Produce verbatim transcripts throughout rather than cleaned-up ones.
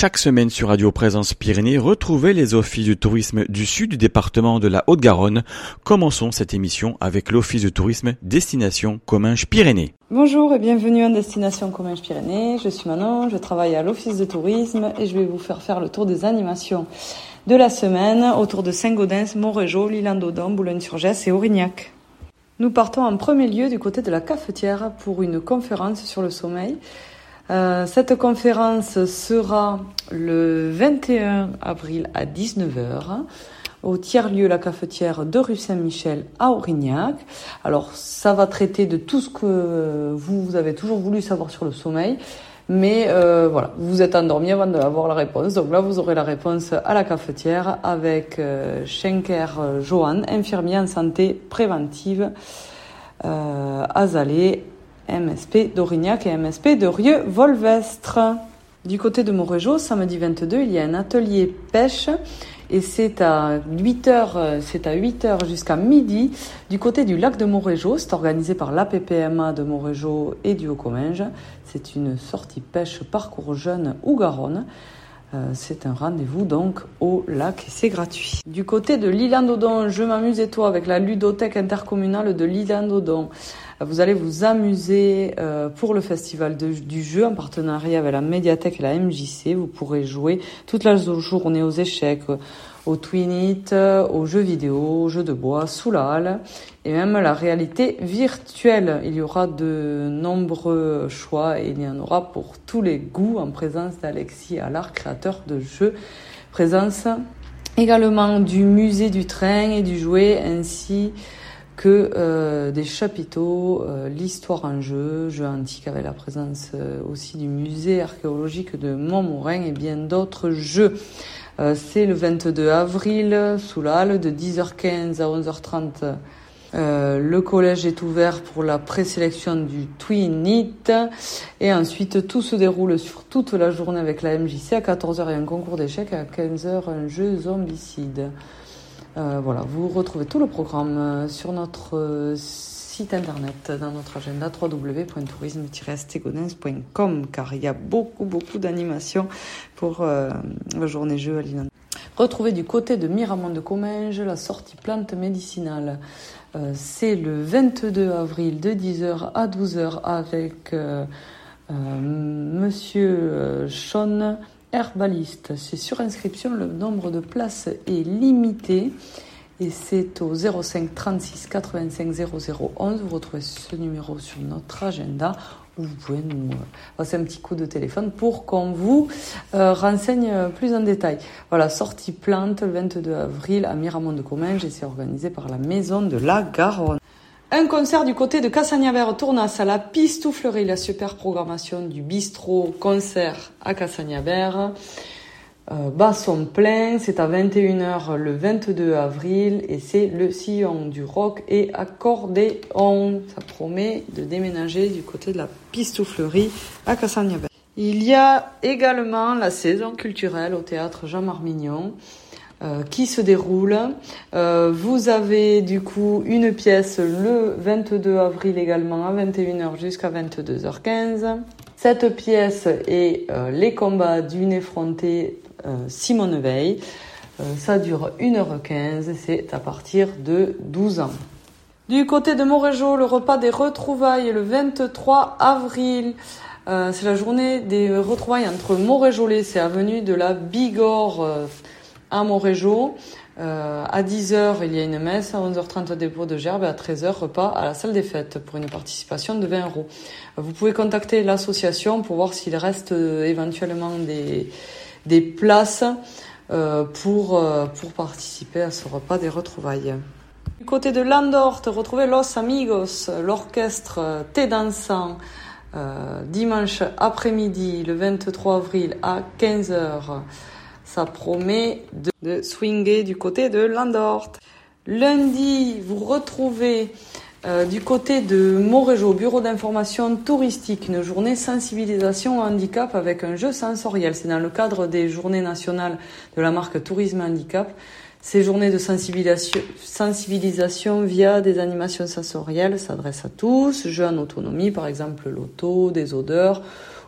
Chaque semaine sur Radio Présence Pyrénées, retrouvez les offices du tourisme du sud du département de la Haute-Garonne. Commençons cette émission avec l'office de tourisme Destination Comminges-Pyrénées. Bonjour et bienvenue en Destination Comminges-Pyrénées. Je suis Manon, je travaille à l'office de tourisme et je vais vous faire faire le tour des animations de la semaine autour de Saint-Gaudens, Montrégeau, l'Isle-en-Dodon, Boulogne-sur-Gesse et Aurignac. Nous partons en premier lieu du côté de la Cafetière pour une conférence sur le sommeil. Euh, cette conférence sera le vingt et un avril à dix-neuf heures au tiers-lieu La Cafetière de rue Saint-Michel à Aurignac. Alors, ça va traiter de tout ce que vous, vous avez toujours voulu savoir sur le sommeil, mais euh, voilà, vous vous êtes endormi avant d'avoir la réponse. Donc là, vous aurez la réponse à la cafetière avec euh, Schenker Johan, infirmier en santé préventive euh, à Zalé, M S P d'Aurignac et M S P de Rieux-Volvestre. Du côté de Montrégeau, samedi vingt-deux, il y a un atelier pêche et c'est à huit heures, c'est à huit heures jusqu'à midi du côté du lac de Montrégeau. C'est organisé par l'A P P M A de Montrégeau et du Haut-Comminges. C'est une sortie pêche parcours jeune ou Garonne. Euh, c'est un rendez-vous donc au lac et c'est gratuit. Du côté de l'Isle-en-Dodon, je m'amuse et toi avec la ludothèque intercommunale de l'Isle-en-Dodon. Vous allez vous amuser euh, pour le festival de, du jeu en partenariat avec la médiathèque et la M J C. Vous pourrez jouer toute la journée aux échecs, aux Twin It, aux jeux vidéo, aux jeux de bois, sous la halle et même la réalité virtuelle. Il y aura de nombreux choix et il y en aura pour tous les goûts en présence d'Alexis Allard, créateur de jeux. Présence également du musée du train et du jouet ainsi que euh, des chapiteaux, euh, l'histoire en jeu, jeux antiques avec la présence euh, aussi du musée archéologique de Montmorin et bien d'autres jeux. Euh, c'est le vingt-deux avril, sous la halle, de dix heures quinze à onze heures trente. Euh, le collège est ouvert pour la présélection du Twin It et ensuite tout se déroule sur toute la journée avec la M J C. À quatorze heures, il y a un concours d'échecs et à quinze heures, un jeu zombicide. Euh, voilà, vous retrouvez tout le programme sur notre euh, site internet, dans notre agenda w w w point tourisme tiret s t gaudens point com car il y a beaucoup, beaucoup d'animations pour euh, la journée jeu à l'Isle. Retrouvez du côté de Miramont de Comminges la sortie plante médicinale. Euh, c'est le vingt-deux avril de dix heures à douze heures avec euh, euh, Monsieur euh, Sean, herbaliste. C'est sur inscription, le nombre de places est limité et c'est au zéro cinq trente-six quatre-vingt-cinq zéro zéro onze. Vous retrouvez ce numéro sur notre agenda ou vous pouvez nous passer un petit coup de téléphone pour qu'on vous euh, renseigne plus en détail. Voilà, sortie plante le vingt-deux avril à Miramont de Comminges et c'est organisé par la Maison de la Garonne. Un concert du côté de Cassagnabert-Tournas à la Pistouflerie, la super programmation du bistrot concert à Cassagnabert. Euh, basson plein, c'est à vingt et une heures le vingt-deux avril et c'est le sillon du rock et accordéon. Ça promet de déménager du côté de la Pistouflerie à Cassagnabert. Il y a également la saison culturelle au théâtre Jean-Marmignon. Euh, qui se déroule. Euh, vous avez du coup une pièce le vingt-deux avril également à vingt et une heures jusqu'à vingt-deux heures quinze. Cette pièce est euh, Les combats d'une effrontée euh, Simone Veil. Euh, ça dure une heure quinze et c'est à partir de douze ans. Du côté de Montrégeau, le repas des retrouvailles le vingt-trois avril. Euh, c'est la journée des retrouvailles entre Montrégeolais, c'est avenue de la Bigorre euh, à Montrégeau. Euh, à dix heures, il y a une messe, à onze heures trente, dépôt de gerbes et à treize heures, repas à la salle des fêtes pour une participation de vingt euros. Vous pouvez contacter l'association pour voir s'il reste euh, éventuellement des, des places euh, pour, euh, pour participer à ce repas des retrouvailles. Du côté de Landorte, retrouvez Los Amigos, l'orchestre Thé dansant, euh, dimanche après-midi, le vingt-trois avril à quinze heures. Ça promet de, de swinger du côté de Landorte. Lundi, vous retrouvez euh, du côté de Montrégeau, bureau d'information touristique, une journée sensibilisation au handicap avec un jeu sensoriel. C'est dans le cadre des journées nationales de la marque Tourisme Handicap. Ces journées de sensibilisation, sensibilisation via des animations sensorielles s'adressent à tous. Jeux en autonomie, par exemple l'auto, des odeurs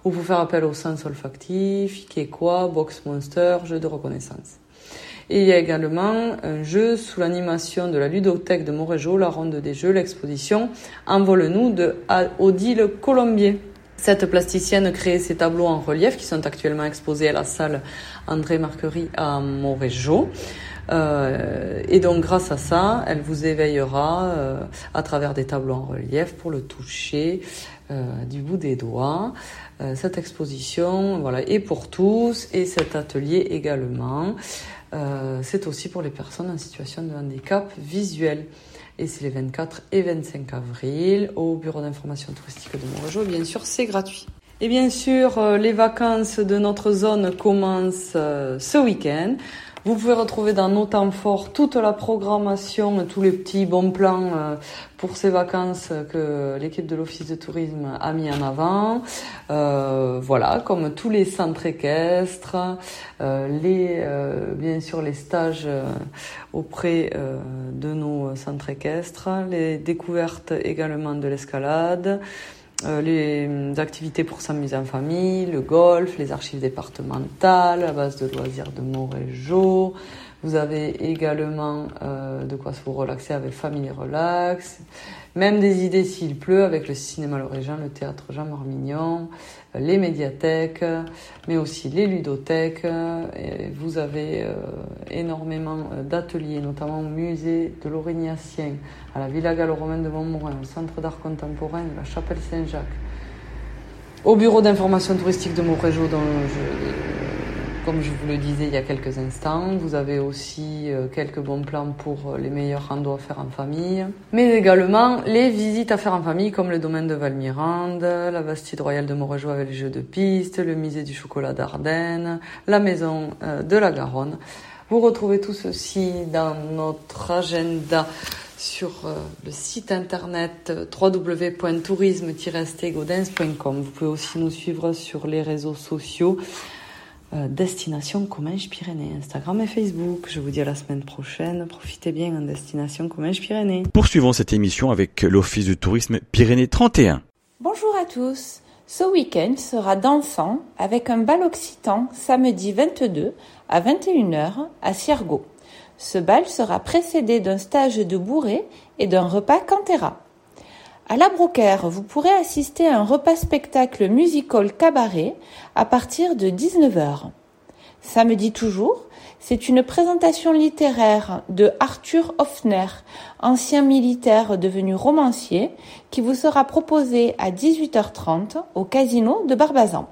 ou pour faire appel au sens olfactif, Quechua, Box Monster, jeu de reconnaissance. Et il y a également un jeu sous l'animation de la ludothèque de Montrégeau, la ronde des jeux, l'exposition Envole-nous de Odile Colombier. Cette plasticienne crée ces tableaux en relief qui sont actuellement exposés à la salle André Marquerie à Montrégeau. Euh, et donc grâce à ça, elle vous éveillera euh, à travers des tableaux en relief pour le toucher euh, du bout des doigts. Euh, cette exposition, voilà, est pour tous, et cet atelier également. Euh, c'est aussi pour les personnes en situation de handicap visuel. Et c'est les vingt-quatre et vingt-cinq avril au bureau d'information touristique de Montrégeau. Bien sûr, c'est gratuit. Et bien sûr, euh, les vacances de notre zone commencent euh, ce week-end. Vous pouvez retrouver dans nos temps forts toute la programmation, tous les petits bons plans euh, pour ces vacances que l'équipe de l'Office de tourisme a mis en avant. Euh, voilà, comme tous les centres équestres, euh, les, euh, bien sûr les stages euh, auprès euh, de nos centres équestres, les découvertes également de l'escalade, Euh, les activités pour s'amuser en famille, le golf, les archives départementales, la base de loisirs de Montrégeau. Vous avez également euh, de quoi se vous relaxer avec Family Relax. Même des idées s'il pleut avec le cinéma L'Origine, le théâtre Jean Marmignon, euh, les médiathèques, mais aussi les ludothèques. Et vous avez euh, énormément d'ateliers, notamment au musée de l'Aurignacien, à la Villa gallo-romaine de Montmorin, au Centre d'art contemporain de la Chapelle Saint-Jacques, au bureau d'information touristique de Montrégeau, dont je, comme je vous le disais il y a quelques instants. Vous avez aussi quelques bons plans pour les meilleurs randos à faire en famille, mais également les visites à faire en famille, comme le domaine de Valmirande, la Bastide royale de Montrégeau avec les jeux de piste, le musée du chocolat d'Ardenne, la maison de la Garonne. Vous retrouvez tout ceci dans notre agenda sur euh, le site internet w w w point tourisme tiret stegodens point com. Vous pouvez aussi nous suivre sur les réseaux sociaux euh, Destination Comminges Pyrénées, Instagram et Facebook. Je vous dis à la semaine prochaine. Profitez bien en Destination Comminges Pyrénées. Poursuivons cette émission avec l'Office du tourisme Pyrénées trente et un. Bonjour à tous. Ce week-end sera dansant avec un bal occitan samedi vingt-deux à vingt et une heures à Ciergo. Ce bal sera précédé d'un stage de bourrée et d'un repas cantera. À la Brocaire, vous pourrez assister à un repas-spectacle musical cabaret à partir de dix-neuf heures. Samedi toujours, c'est une présentation littéraire de Arthur Hoffner, ancien militaire devenu romancier, qui vous sera proposée à dix-huit heures trente au casino de Barbazan.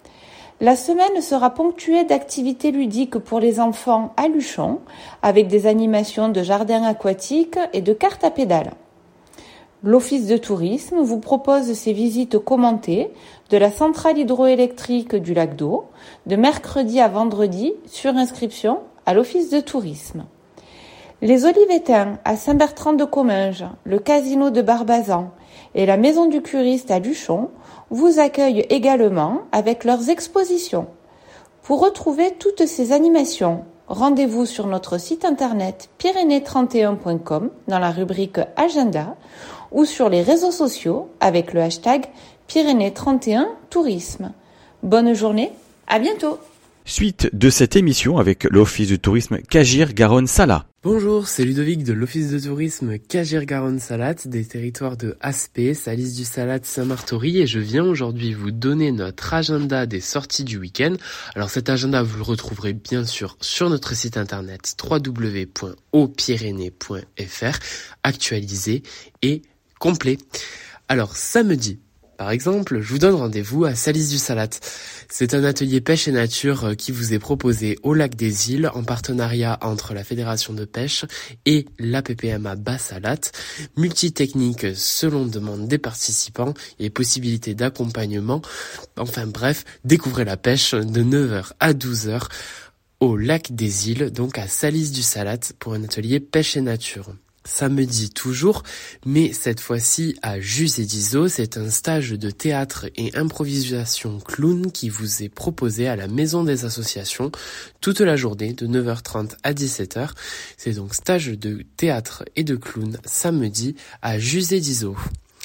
La semaine sera ponctuée d'activités ludiques pour les enfants à Luchon, avec des animations de jardin aquatique et de cartes à pédales. L'Office de tourisme vous propose ses visites commentées de la centrale hydroélectrique du lac d'Eau, de mercredi à vendredi, sur inscription à l'Office de tourisme. Les Olivetins à Saint-Bertrand-de-Comminges, le casino de Barbazan et la maison du curiste à Luchon vous accueillent également avec leurs expositions. Pour retrouver toutes ces animations, rendez-vous sur notre site internet pyrénées trente et un point com dans la rubrique Agenda ou sur les réseaux sociaux avec le hashtag Pyrénées trente et un Tourisme. Bonne journée, à bientôt. Suite de cette émission avec l'Office du tourisme Cagir-Garonne-Sala. Bonjour, c'est Ludovic de l'Office de tourisme Cagir-Garonne-Salat, des territoires de Aspé, Salis-du-Salat, Saint-Martory, et je viens aujourd'hui vous donner notre agenda des sorties du week-end. Alors cet agenda, vous le retrouverez bien sûr sur notre site internet w w w point o pyrénées point f r, actualisé et complet. Alors samedi, par exemple, je vous donne rendez-vous à Salis-du-Salat. C'est un atelier pêche et nature qui vous est proposé au lac des Îles en partenariat entre la Fédération de pêche et l'A P P M A Bas-Salat. Multitechnique selon demande des participants et possibilités d'accompagnement. Enfin bref, découvrez la pêche de neuf heures à douze heures au lac des Îles, donc à Salis-du-Salat pour un atelier pêche et nature. Samedi toujours, mais cette fois-ci à Jus-et-Dizot, c'est un stage de théâtre et improvisation clown qui vous est proposé à la Maison des Associations toute la journée de neuf heures trente à dix-sept heures. C'est donc stage de théâtre et de clown samedi à Jus-et-Dizot.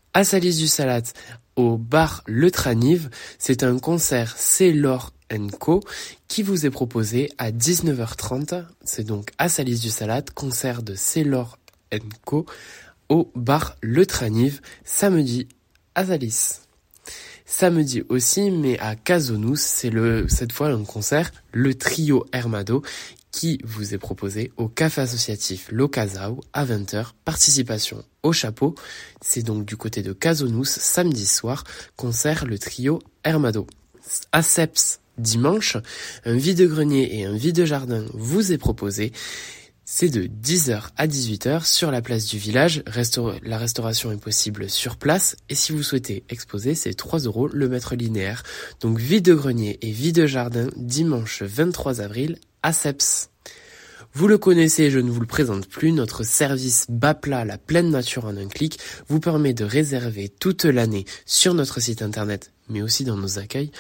À Salis-du-Salat, au bar Le Tranive, c'est un concert C'est l'or and Co qui vous est proposé à dix-neuf heures trente. C'est donc à Salis-du-Salat, concert de C'est l'or and Co au bar Le Tranive, samedi à Salis. Samedi aussi, mais à Casonous, c'est le, cette fois un concert, le trio Hermado, qui vous est proposé au café associatif L'Ocasao à vingt heures. Participation au chapeau. C'est donc du côté de Casonous, samedi soir, concert le trio Hermado. À Seps, dimanche, un vide-grenier et un vide-jardin vous est proposé. C'est de dix heures à dix-huit heures sur la place du village. Restaur- la restauration est possible sur place. Et si vous souhaitez exposer, c'est trois euros le mètre linéaire. Donc vide-grenier et vide-jardin, dimanche vingt-trois avril à Seps. Vous le connaissez, je ne vous le présente plus, notre service bas plat, la pleine nature en un clic, vous permet de réserver toute l'année sur notre site internet, mais aussi dans nos accueils,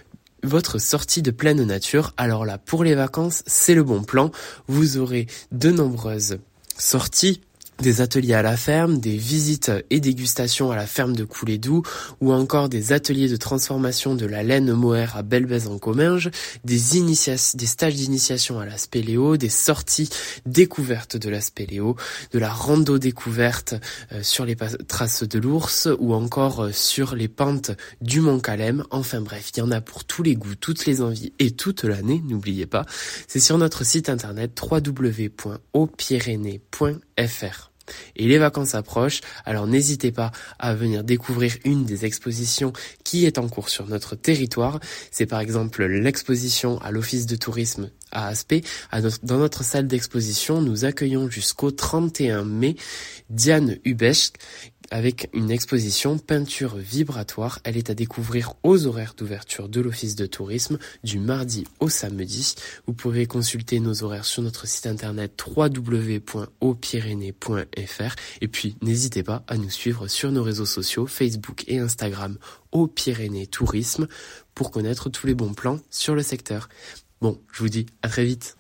votre sortie de pleine nature. Alors là, pour les vacances, c'est le bon plan. Vous aurez de nombreuses sorties, des ateliers à la ferme, des visites et dégustations à la ferme de Coulédoux, ou encore des ateliers de transformation de la laine mohair à Belbèze-en-Comminges, des, initia- des stages d'initiation à la spéléo, des sorties découvertes de la spéléo, de la rando découverte euh, sur les pa- traces de l'ours, ou encore euh, sur les pentes du Mont Calem. Enfin bref, il y en a pour tous les goûts, toutes les envies et toute l'année, n'oubliez pas. C'est sur notre site internet w w w point haut pyrénées point f r. Et les vacances approchent, alors n'hésitez pas à venir découvrir une des expositions qui est en cours sur notre territoire. C'est par exemple l'exposition à l'Office de tourisme à Aspet. À notre, dans notre salle d'exposition, nous accueillons jusqu'au trente et un mai Diane Hubesch avec une exposition peinture vibratoire. Elle est à découvrir aux horaires d'ouverture de l'Office de tourisme du mardi au samedi. Vous pouvez consulter nos horaires sur notre site internet w w w point haut pyrénées point f r et puis n'hésitez pas à nous suivre sur nos réseaux sociaux Facebook et Instagram Haut Pyrénées Tourisme pour connaître tous les bons plans sur le secteur. Bon, je vous dis à très vite.